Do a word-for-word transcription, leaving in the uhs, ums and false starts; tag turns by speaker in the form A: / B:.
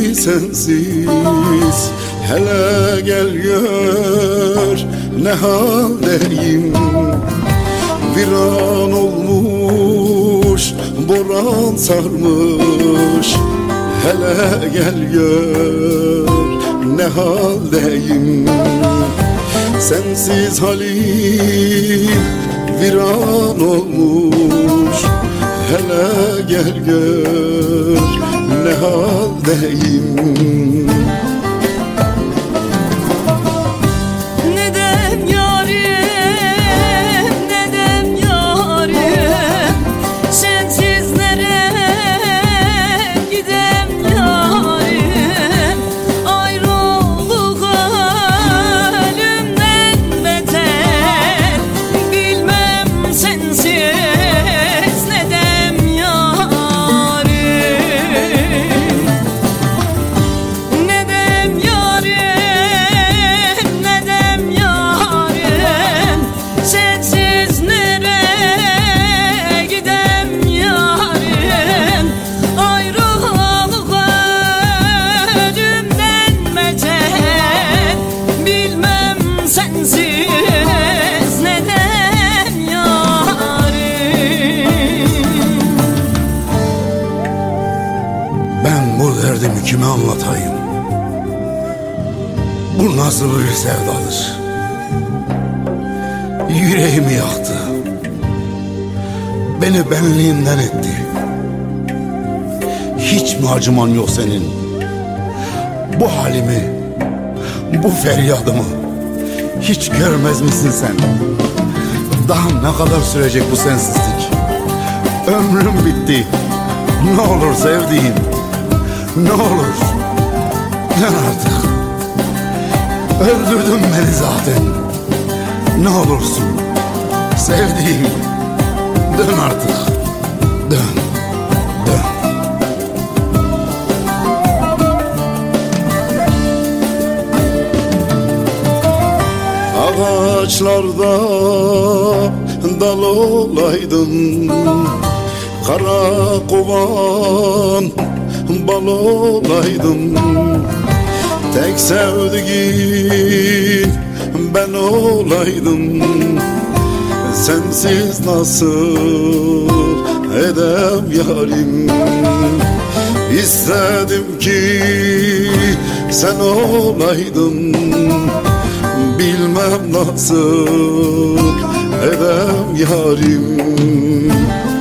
A: sensiz. Hele gel gör ne haldeyim. Viran olmuş, boran sarmış. Hele gel gör ne haldeyim. Sensiz halim viran olmuş. Hele gel gör ne haldeyim.
B: Ben bu derdimi kime anlatayım? Bu nasıl bir sevdadır? Yüreğimi yaktı. Beni benliğimden etti. Hiç mi acıman yok senin? Bu halimi, bu feryadımı hiç görmez misin sen? Daha ne kadar sürecek bu sensizlik? Ömrüm bitti. Ne olur sevdiğim, ne olur dön artık. Öldürdün beni zaten. Ne olursun sevdiğim, dön artık. Dön, dön.
A: Ağaçlarda dal olaydın, kara kovan bal olaydım. Tek sevdiğin ben olaydım. Sensiz nasıl edem yarim. İstedim ki sen olaydın. Bilmem nasıl edem yarim.